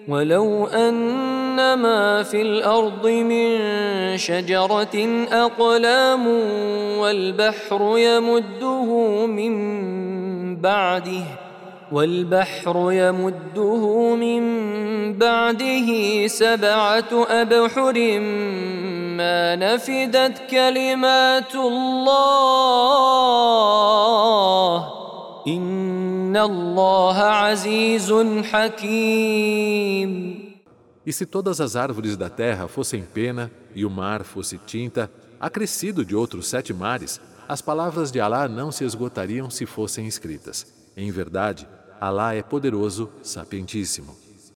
ولو أن ما في الأرض من شجرة أقلام والبحر يمده من بعده 7 أبحر ما نفدت كلمات الله إن الله عزيز حكيم. E se todas as árvores da terra fossem pena e o mar fosse tinta, acrescido de outros 7 mares, as palavras de Alá não se esgotariam se fossem escritas. Em verdade, Alá é poderoso, sapientíssimo.